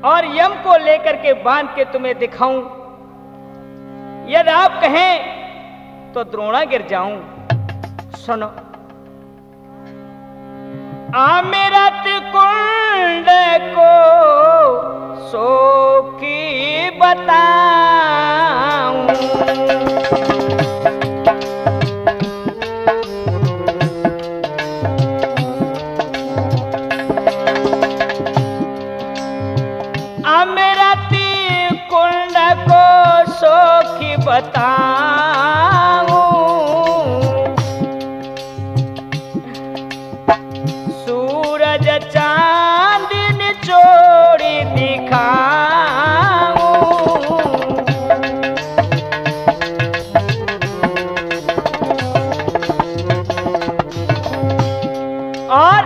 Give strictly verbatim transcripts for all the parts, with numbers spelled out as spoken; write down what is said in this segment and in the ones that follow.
और यम को लेकर के बांध के तुम्हें दिखाऊं। यदि आप कहें तो द्रोणा गिर जाऊं। सुनो, अमृत कुंड को सोखी बताऊं। अमृत कुंड को सोखी बताऊं। सूरज चांदन चोरी दिखाऊं। और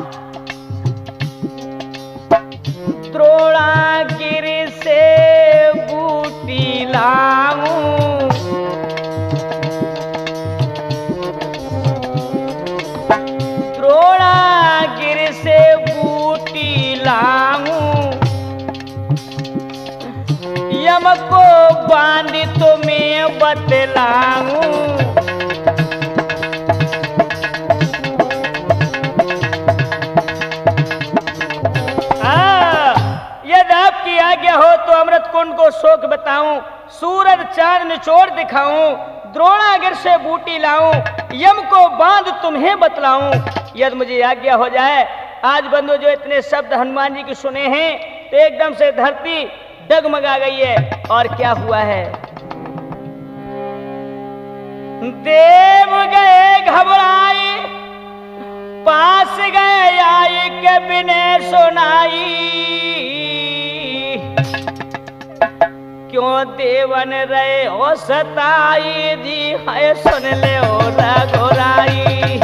द्रोणागिरि से बूटी लाऊं। द्रोणागिरि से बूटी लाऊं। यम को बांध तुम्हें बतलाऊं। आज्ञा हो तो अमृत कुंड को शोक बताऊं। सूरज चांद निचोड़ दिखाऊं। द्रोणागिरि से बूटी लाऊं। यम को बांध तुम्हें बतलाऊं। यदि मुझे आज्ञा हो जाए। आज बंधु जो इतने शब्द हनुमान जी के सुने हैं तो एकदम से धरती डगमगा गई है। और क्या हुआ है? देव गए घबराए, पास गए आई के बिने सुनाई। क्यों देवन रहे हो सताई जी, है सुन ले हो रघुराई।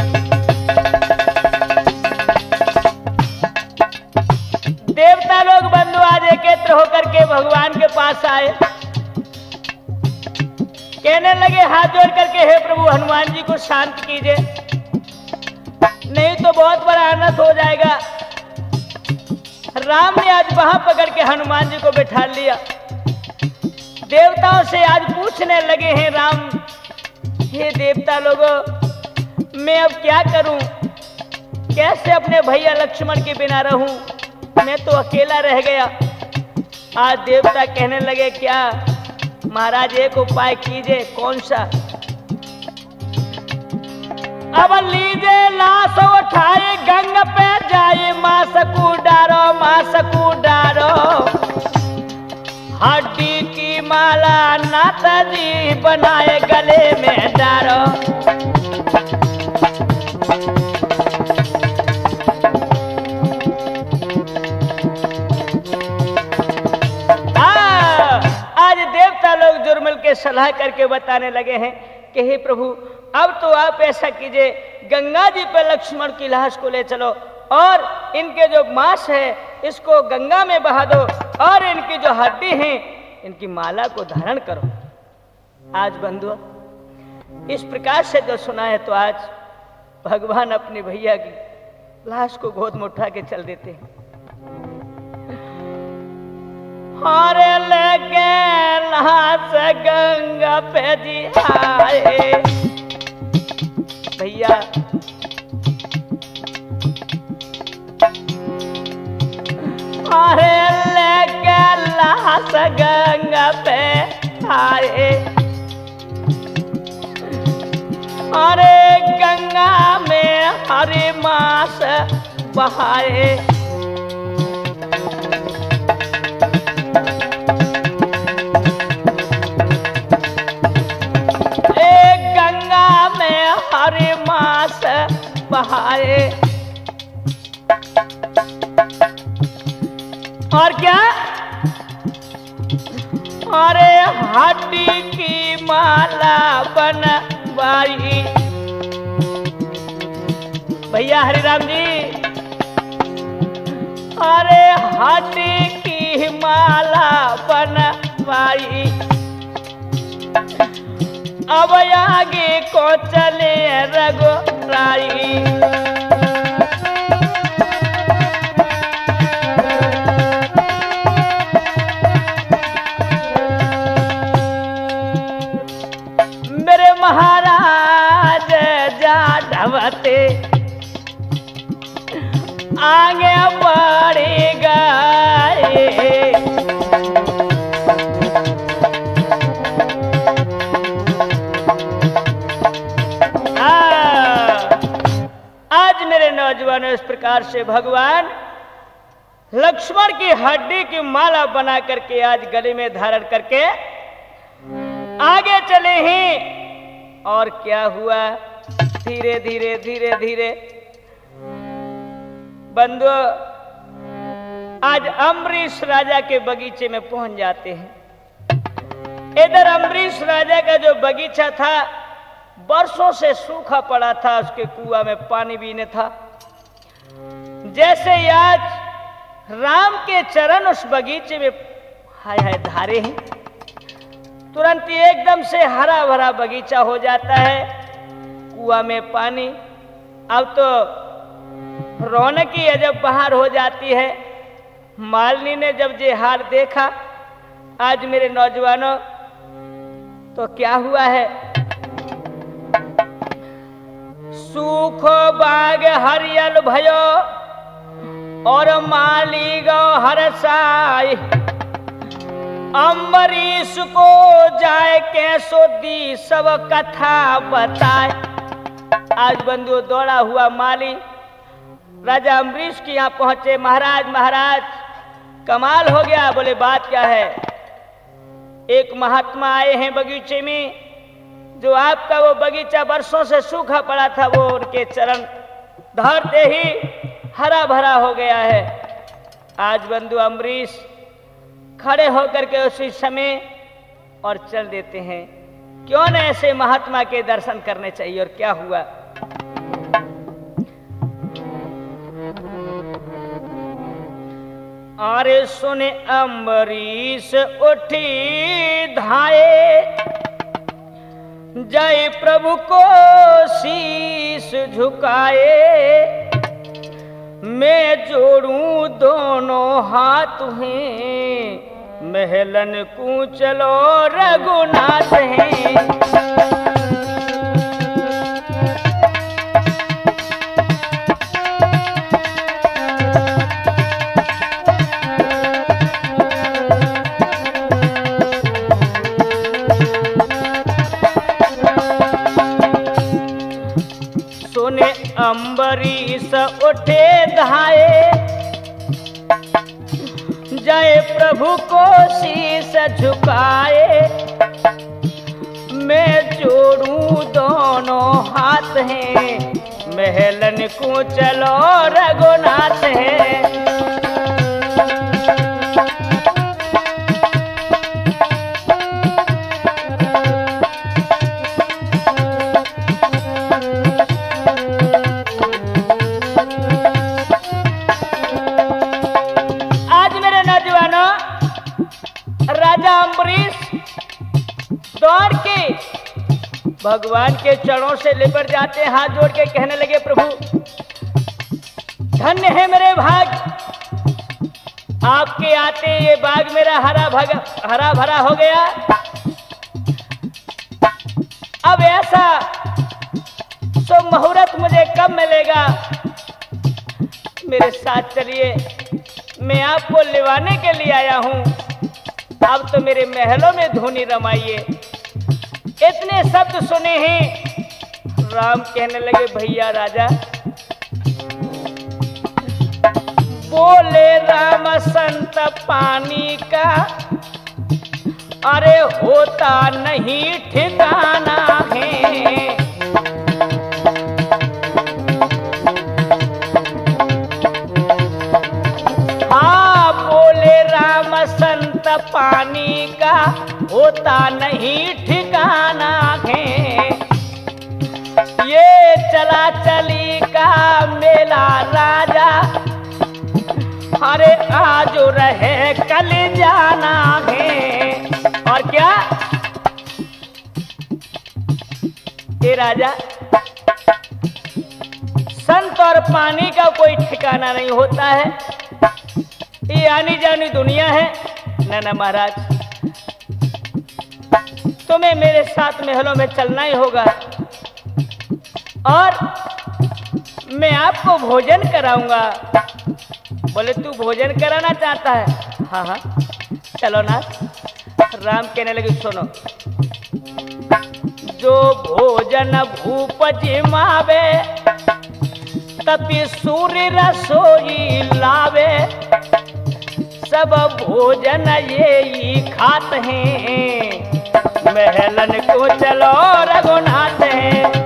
देवता लोग बंधु आज एकत्र होकर के भगवान के पास आए। कहने लगे हाथ जोड़ करके, हे प्रभु हनुमान जी को शांत कीजिए, नहीं तो बहुत बड़ा अनर्थ हो जाएगा। राम ने आज वहां पकड़ के हनुमान जी को बैठा लिया। देवताओं से आज पूछने लगे हैं राम, हे देवता लोगों, मैं अब क्या करूं? कैसे अपने भैया लक्ष्मण के बिना रहूं? मैं तो अकेला रह गया। आज देवता कहने लगे, क्या महाराज एक उपाय कीजिए। कौन सा? अब लीजिए लाश उठाए, गंगा पे जाए, मां सकू डारो, मां सकू डारो। हड्डी की माला नाता जी बनाए गले में डारो। आज देवता लोग जुर्मिल के सलाह करके बताने लगे हैं कि हे प्रभु, अब तो आप ऐसा कीजिए, गंगा जी पर लक्ष्मण की लाश को ले चलो और इनके जो मांस है इसको गंगा में बहा दो और इनकी जो हड्डी है इनकी माला को धारण करो। आज बंधु इस प्रकार से जो सुना है तो आज भगवान अपने भैया की लाश को गोद में उठा के चल देते हैं। और लगे लाश गंगा पे जी आए। भैया अरे लेके लाश गंगा पे आए। अरे गंगा में हरे मास बहाए। गंगा में हरे मास बहाए। और क्या? अरे हड्डी की माला बनवाई। भैया हरिराम जी, अरे हड्डी की माला बनवाई। अब आगे को चले रघुराई। आगे बढ़ गए। आज मेरे नौजवानों इस प्रकार से भगवान लक्ष्मण की हड्डी की माला बना करके आज गले में धारण करके आगे चले हैं। और क्या हुआ, धीरे धीरे धीरे धीरे बंधु आज अम्बरीश राजा के बगीचे में पहुंच जाते हैं। इधर अम्बरीश राजा का जो बगीचा था बरसों से सूखा पड़ा था, उसके कुआं में पानी भी नहीं था। जैसे आज राम के चरण उस बगीचे में हाय हाय धारे हैं, तुरंत ही एकदम से हरा भरा बगीचा हो जाता है, कुआं में पानी। अब तो रौनक ही अजब बहार हो जाती है। मालिनी ने जब ये हार देखा आज मेरे नौजवानों, तो क्या हुआ है, सूखो बाग हरियल भयो और माली गो हरसाई, अम्बरीश को जाए कैसो दी सब कथा बताए। आज बंधु दौड़ा हुआ माली राजा अम्बरीश के यहाँ पहुंचे। महाराज महाराज कमाल हो गया। बोले बात क्या है? एक महात्मा आए हैं बगीचे में, जो आपका वो बगीचा बरसों से सूखा पड़ा था, वो उनके चरण धरते ही हरा भरा हो गया है। आज बंधु अम्बरीश खड़े होकर के उसी समय और चल देते हैं। क्यों न ऐसे महात्मा के दर्शन करने चाहिए। और क्या हुआ, अरे सुने अम्बरीश उठी धाये, जय प्रभु को शीश झुकाए, मैं जोड़ूं दोनों हाथ हैं, महलन को चलो रघुनाथ हैं। सुने अम्बरीश उठे धाये, जय प्रभु को शीश झुकाए, मैं जोड़ूं दोनों हाथ हैं, महलन को चलो रघुनाथ हैं। राजा अम्बरीश दौड़ के भगवान के चरणों से लिपट जाते, हाथ जोड़ के कहने लगे, प्रभु धन्य है मेरे भाग, आपके आते ये बाग मेरा हरा भगा हरा भरा हो गया। अब ऐसा सो मुहूर्त मुझे कब मिलेगा, मेरे साथ चलिए, मैं आपको लिवाने के लिए आया हूं। अब तो मेरे महलों में धूनी रमाइए। इतने शब्द सुने हैं, राम कहने लगे, भैया राजा। बोले राम संत पानी का, अरे होता नहीं ठिकाना है। हाँ बोले राम संत पानी का होता नहीं ठिकाना है। ये चला चली का मेला राजा, अरे आज रहे कल जाना है। और क्या ये राजा, संत और पानी का कोई ठिकाना नहीं होता है, ये आनी जानी दुनिया है। ना ना महाराज, तुम्हें मेरे साथ महलों में चलना ही होगा और मैं आपको भोजन कराऊंगा। बोले तू भोजन कराना चाहता है? हाँ हाँ चलो ना। राम कहने लगे सुनो, जो भोजन भूप जिमावे तपि सूर्य रसोई लावे, सब भोजन ये ही खात हैं, महलन को चलो रघुनाथ हैं।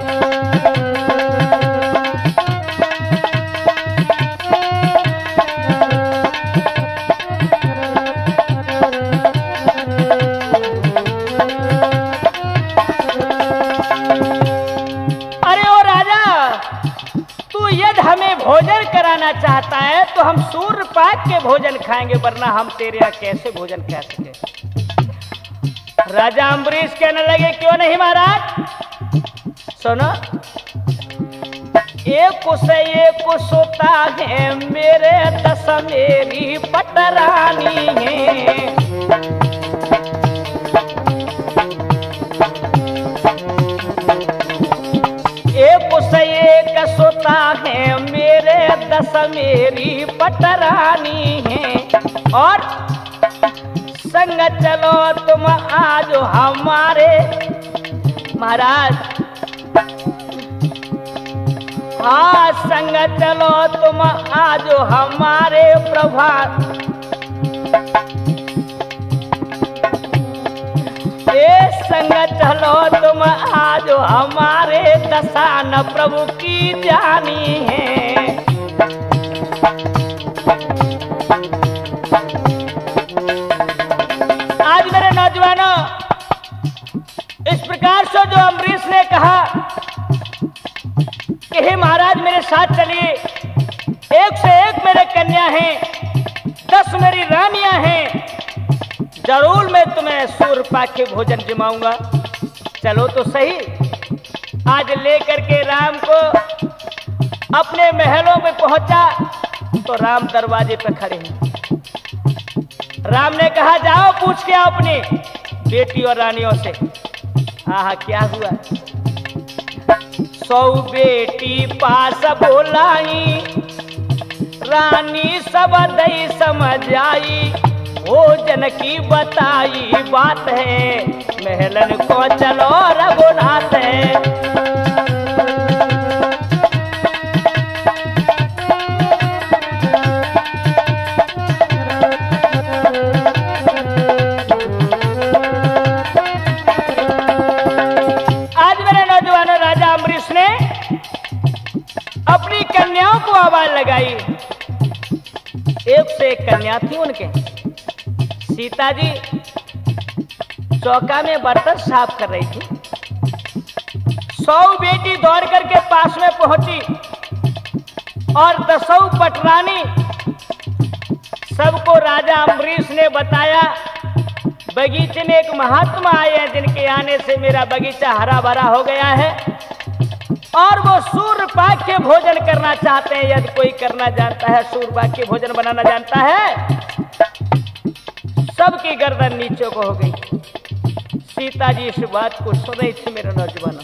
हमें भोजन कराना चाहता है तो हम सूर्य पाक के भोजन खाएंगे, वरना हम तेरे यहाँ कैसे भोजन खा सके। राजा अम्बरीश कहने लगे क्यों नहीं महाराज, सुनो, एक कुछ एक कुछ होता है मेरे दस मेरी पटरानी है, एक कुछ एक सोता है मेरे दस मेरी पटरानी है, और संग चलो तुम आज हमारे महाराज, हाँ संग चलो तुम आज हमारे प्रभात, ये संग चलो तुम आज हमारे दसान प्रभु की जानी है। आज मेरे नौजवानों, इस प्रकार से जो अम्बरीश ने कहा कि हे महाराज मेरे साथ चलिए, एक से एक मेरे कन्या हैं, दस मेरी रानियां हैं, जरूर मैं तुम्हें सूर्य पाक के भोजन जिमाऊंगा, चलो तो सही। आज लेकर के राम को अपने महलों में पहुंचा तो राम दरवाजे पर खड़े हैं। राम ने कहा जाओ पूछ के आओ अपनी बेटी और रानियों से। हाँ क्या हुआ? सौ बेटी पास बोलाई, रानी सब दई समझ आई, भोजन की बताई बात है, महलन को चलो रघुनाथ है। आज मेरे नौजवानों, राजा अम्बरीश ने अपनी कन्याओं को आवाज लगाई। एक से एक कन्या थी उनके। सीता जी चौका में बर्तन साफ कर रही थी। सौ बेटी दौड़ करके पास में पहुंची और दसों पटरानी सबको राजा अम्बरीश ने बताया, बगीचे में एक महात्मा आए हैं जिनके आने से मेरा बगीचा हरा भरा हो गया है, और वो सूर्य पाक के भोजन करना चाहते हैं। यदि कोई करना जानता है, सूर्य पाक के भोजन बनाना जानता है, सबकी गर्दन नीचे को हो गई। सीता जी इस बात को सुन रही थी। मेरे नौजवानों,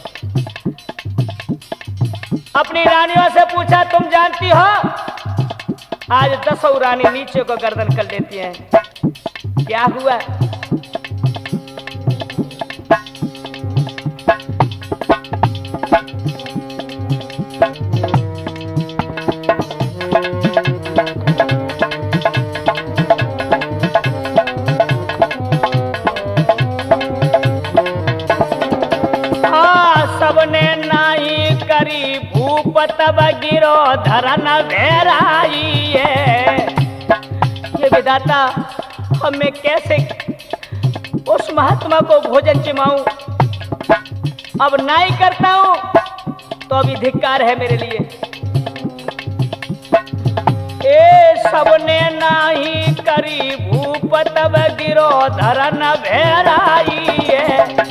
अपनी रानियों से पूछा तुम जानती हो? आज दसों रानी नीचे को गर्दन कर लेती हैं, क्या हुआ? तब गिरो धरन भेराई है। ये विधाता, अब मैं कैसे उस महात्मा को भोजन चिमाऊं? अब नाई करता हूं तो अभी धिक्कार है मेरे लिए। ए सबने नाही करी भूप तब गिरो धरन भेराई है।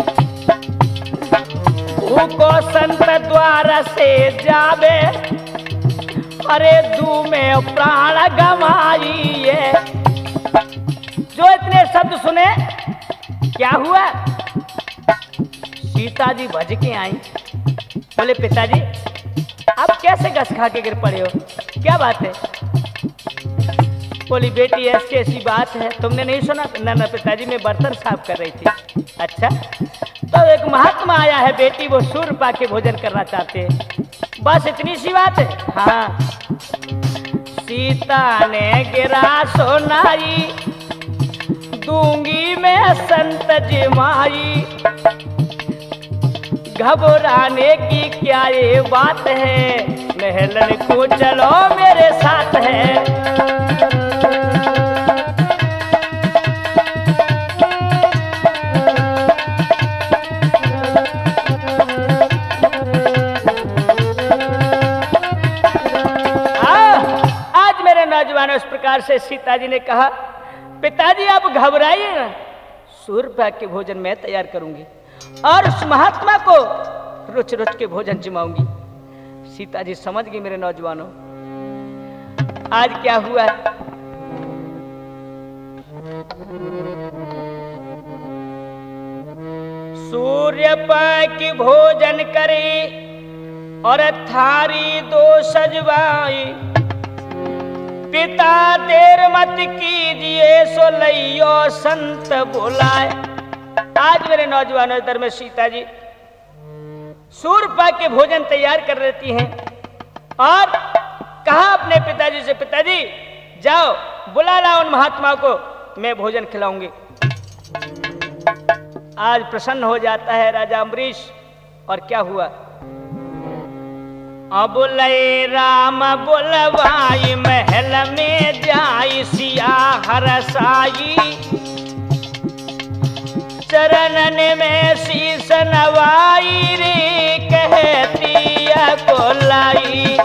को संत द्वार से जावे, अरे दू में प्राण गवाइए। जो इतने शब्द सुने, क्या हुआ? सीता जी भज के आई, बोले पिताजी आप कैसे घस खा के गिर पड़े हो, क्या बात है? बोली बेटी ऐसी ऐसी बात है, तुमने नहीं सुना? ना ना पिताजी, मैं बर्तन साफ कर रही थी। अच्छा, तो एक महात्मा आया है बेटी, वो सूर्य के भोजन करना चाहते हैं, बस इतनी सी बात है। हाँ, सीता ने गिरा सोनाई, दूंगी मैं संत जिमाई, घबराने की क्या ये बात है, महलन को चलो मेरे साथ है। नौजवानों, इस प्रकार से सीता जी ने कहा, पिताजी आप घबराइए ना, सूर्य के भोजन मैं तैयार करूंगी और उस महात्मा को रुच रुच के भोजन जिमाऊंगी। सीता जी समझ गई मेरे नौजवानों, आज क्या हुआ। सूर्य की भोजन करे और थारी दो सजवाई, पिता देर मत कीजिए सो लइयो संत बुलाए। आज मेरे नौजवानों दर में सीता जी सूर्य के भोजन तैयार कर लेती हैं और कहा अपने पिताजी से, पिताजी जाओ बुला लाओ उन महात्मा को, मैं भोजन खिलाऊंगी। आज प्रसन्न हो जाता है राजा अम्बरीश। और क्या हुआ, अब लय राम बुलवाई, महल में जाई सिया हरसाई, चरणन में शीस नवाई रे, कहती को लाई।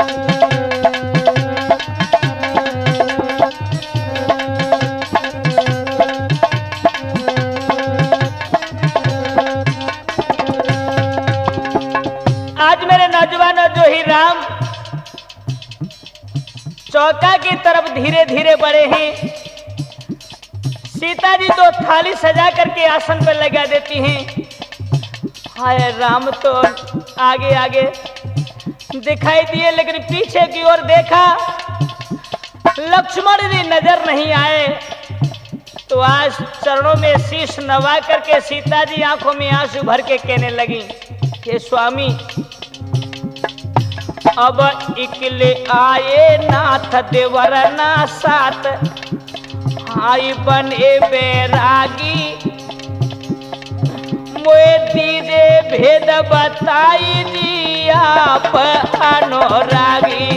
आज मेरे नौजवानों, जो ही राम चौका की तरफ धीरे धीरे बढ़े हैं, सीता जी तो थाली सजा करके आसन पर लगा देती हैं। हाय राम तो आगे आगे दिखाई दिए, लेकिन पीछे की ओर देखा, लक्ष्मण जी नजर नहीं आए। तो आज चरणों में शीश नवा करके सीता जी आंखों में आंसू भर के कहने लगी, हे स्वामी अब इकले आए नाथ देवर ना साथ, आई बने बैरागी, मोए दीजे भेद बताई जी आप अनुरागी।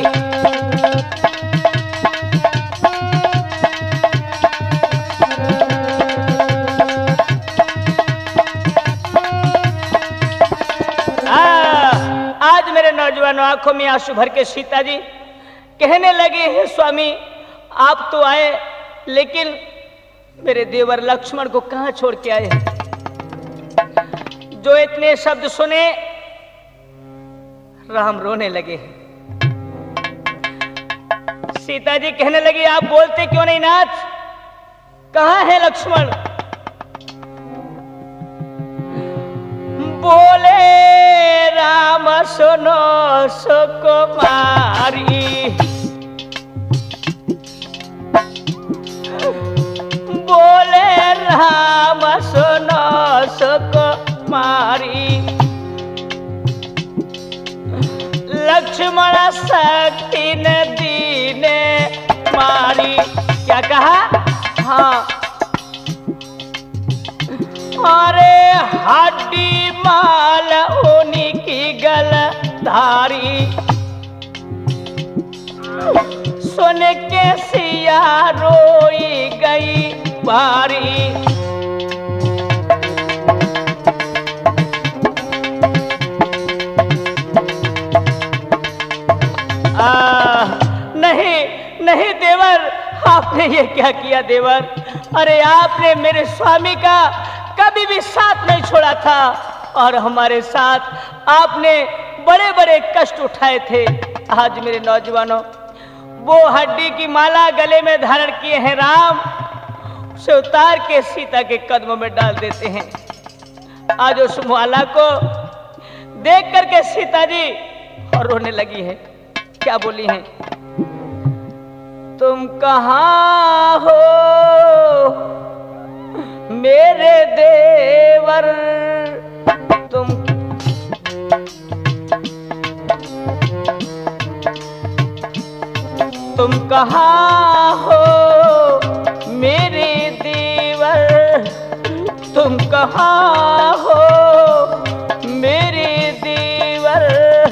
आज मेरे नौजवानों आंखों में आंसू भर के सीता जी कहने लगे, हे स्वामी आप तो आए, लेकिन मेरे देवर लक्ष्मण को कहां छोड़ के आए। जो इतने शब्द सुने राम रोने लगे। सीता जी कहने लगी, आप बोलते क्यों नहीं नाथ, कहां है लक्ष्मण। बोले राम सुनो सुकुमारी, बोले राम सुनो सुकुमारी, लक्ष्मण शक्ति ने दीने मारी। क्या कहा, हाँ अरे हड्डी माल उन्हीं की गल धारी, सुन के सिया रोई गई बारी। आ, नहीं नहीं देवर, आपने ये क्या किया देवर। अरे आपने मेरे स्वामी का कभी भी साथ नहीं छोड़ा था और हमारे साथ आपने बड़े बड़े कष्ट उठाए थे। आज मेरे नौजवानों वो हड्डी की माला गले में धारण किए हैं राम, उसे उतार के सीता के कदमों में डाल देते हैं। आज उस माला को देख करके सीता जी और रोने लगी है। क्या बोली हैं, तुम कहाँ हो मेरे देवर, तुम तुम कहाँ हो मेरे देवर, तुम कहाँ हो मेरे देवर।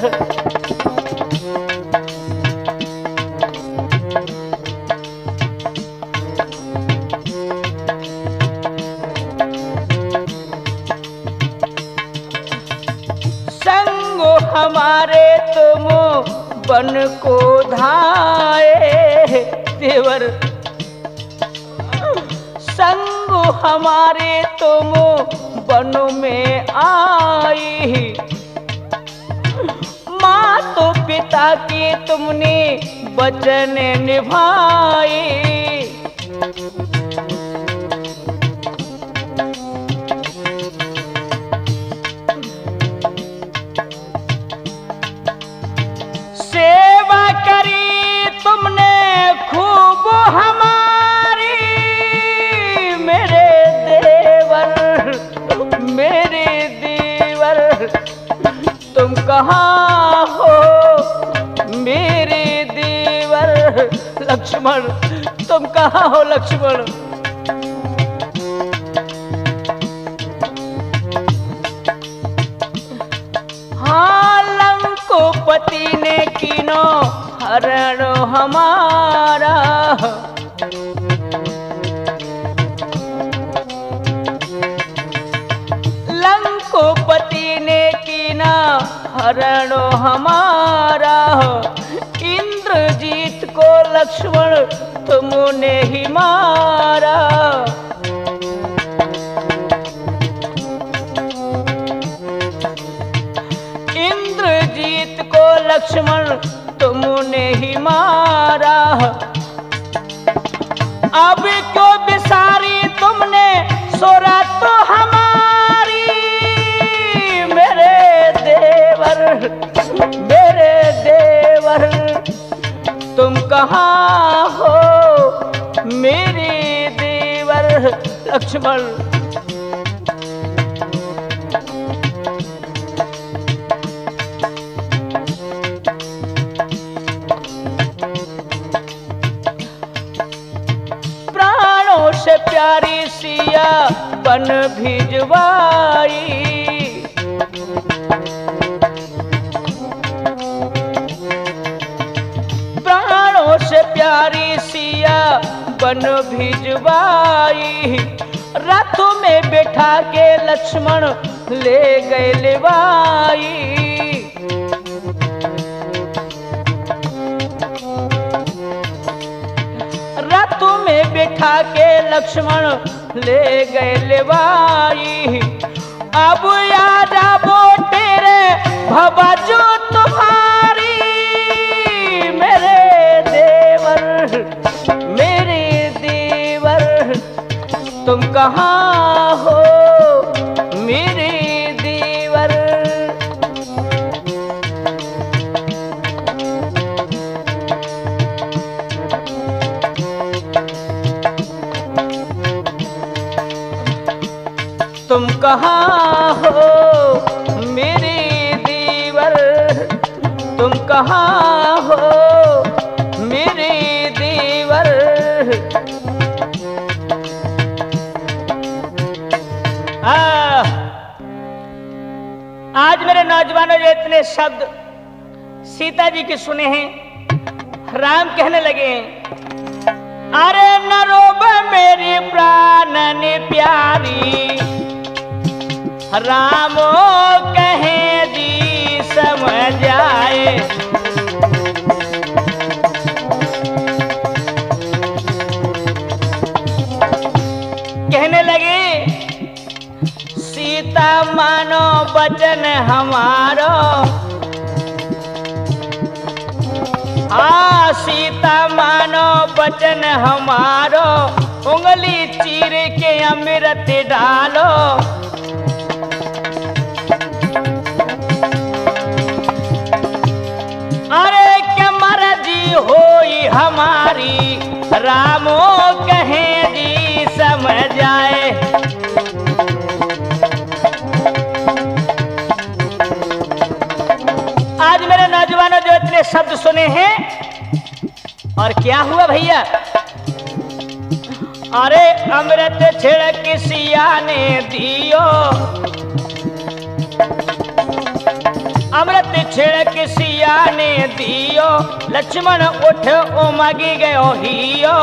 संग हमारे तुम बन को धाए देवर, संग हमारे तुम वन में आई, माँ तो पिता की तुमने वचन निभाई। सेवा करी तुमने खूब हमारी मेरे देवर, मेरे देवर, तुम कहाँ हो मेरे देवर। लक्ष्मण तुम कहाँ हो लक्ष्मण। हाँ लंकोपति ने कीनो हरण हमारा, लंकोपति ने कीना हरण हमारा, इंद्रजीत को लक्ष्मण तुमने ही मारा। इंद्रजीत को लक्ष्मण तुमने ही मारा, अब क्यों बिसारी तुमने सोरा तो हमारी मेरे देवर, मेरे देवर, तुम कहाँ हो मेरे देवर। लक्ष्मण से प्यारी सिया बन भिजवाई, प्राणों से प्यारी सिया बन भिजवाई, रथ में बैठा के लक्ष्मण ले गए लेवाई। रथ में बैठा के लक्ष्मण ले गए लेवाई, अब याद आबो तेरे भवाजो तुम्हारी मेरे देवर, मेरे देवर, तुम कहाँ हो मेरे देवर। तुम कहाँ हो मेरे देवर, तुम कहाँ हो मेरे देवर। आ, आज मेरे नौजवानों जो इतने शब्द सीता जी के सुने हैं, राम कहने लगे हैं, अरे न रोब मेरी प्राणन प्यारी, रामो कहे जी समझ आए। कहने लगे सीता मानो वचन हमारो, हाँ सीता मानो वचन हमारो, उंगली चीर के अमृत डालो। अरे क्या मर्जी होई हमारी रामो कहे जी समझ आए। आज मेरे नौजवानों जो इतने शब्द सुने हैं, और क्या हुआ भैया? अरे अमृत छिड़क सिया ने दियो, अमृत छिड़क सिया ने दियो, लक्ष्मण उठ उमगी गयो हियो।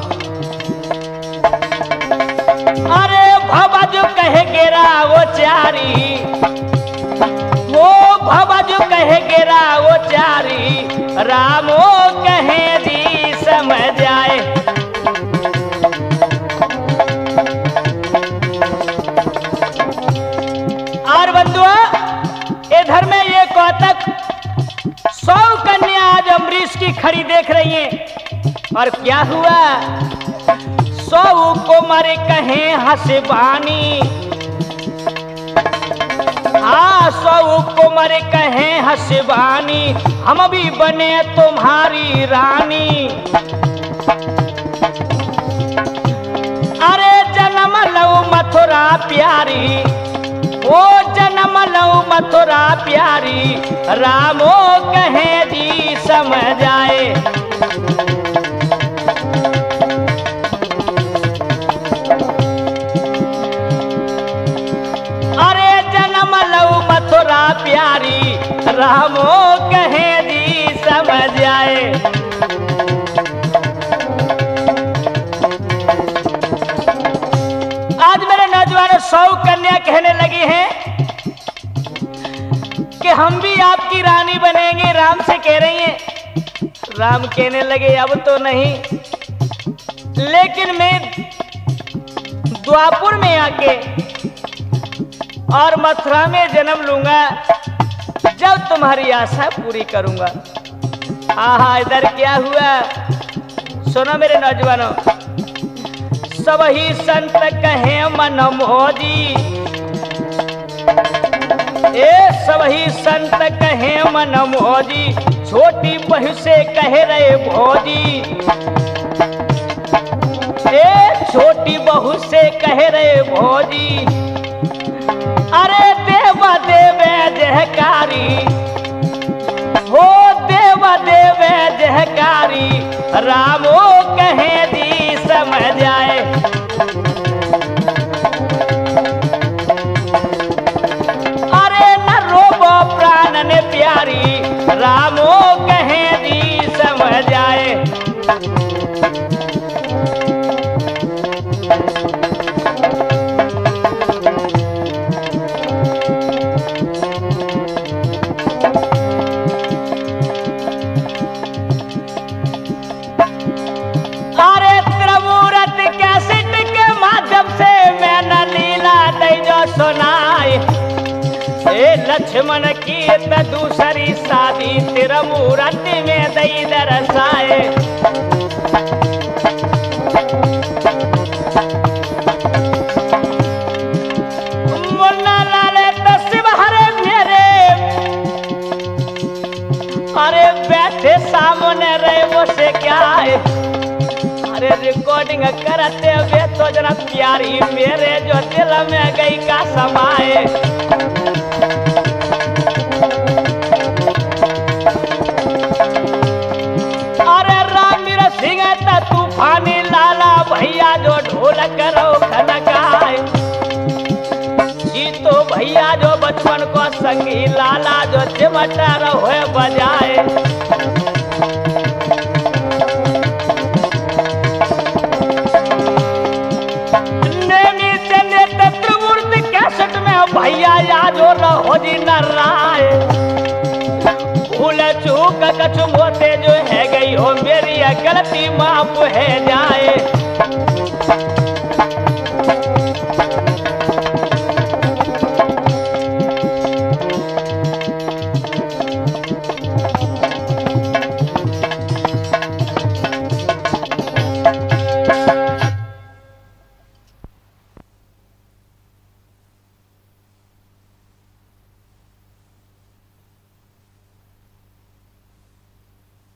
अरे भवजु कहे गिरा वो चारी, वो भवजु कहे गिरा वो चारी, रामो कहे जी समझ आए। और बंधुआ इधर में ये कौतक सौ कन्या आज अम्बरीश की खड़ी देख रही हैं। और क्या हुआ? सौ को मरे कहे हसबानी, हाँ सौ को मरे कहे हसबानी, हम भी बने तुम्हारी रानी। अरे जन्म लो मथुरा प्यारी, ओ जन्म लो मथुरा प्यारी, रामो कहे जी समझ आए। अरे जन्म लो मथुरा प्यारी, रामो कहे जी समझ आए। आज मेरे नौजवानों सौ कन्या कहने लगी हैं कि हम भी आपकी रानी बनेंगे, राम से कह रही हैं। राम कहने लगे अब तो नहीं, लेकिन मैं द्वापुर में आके और मथुरा में जन्म लूंगा, जब तुम्हारी आशा पूरी करूंगा। आहा इधर क्या हुआ? सुनो मेरे नौजवानों, सब ही संत कहे मन मोदी, ए सब ही संत कहे मन मोदी, छोटी बहू से कहे रहे भोजी। ए छोटी बहू से कहे रहे भोजी, अरे देव देवे जहकारी, हो देव देवे जहकारी, रामो कहे जी समझ आए। अरे न रोबो प्राण ने प्यारी, रामो कहे जी समझ आए। लक्ष्मण की त दूसरी शादी, तेरा मूरत में दई दरसाए। मुन्ना लाले तस्वीर हरे मेरे, अरे बैठे सामने रहे वो से क्या है? अरे रिकॉर्डिंग करते हुए तो जरा प्यारी मेरे जो दिल में गई का समाए। तूफानी लाला भैया जो ढोल करो खनकाए, जी तो भैया जो बचपन को संगी लाला जो चिमटा रहो बजाए। नेमी से नेत्र त्रिमूर्ति कैसेट में भैया यादो रहो जी नाराय, भूल चूक कछु मोते जो है गई हो मेरी गलती माफ है जाए।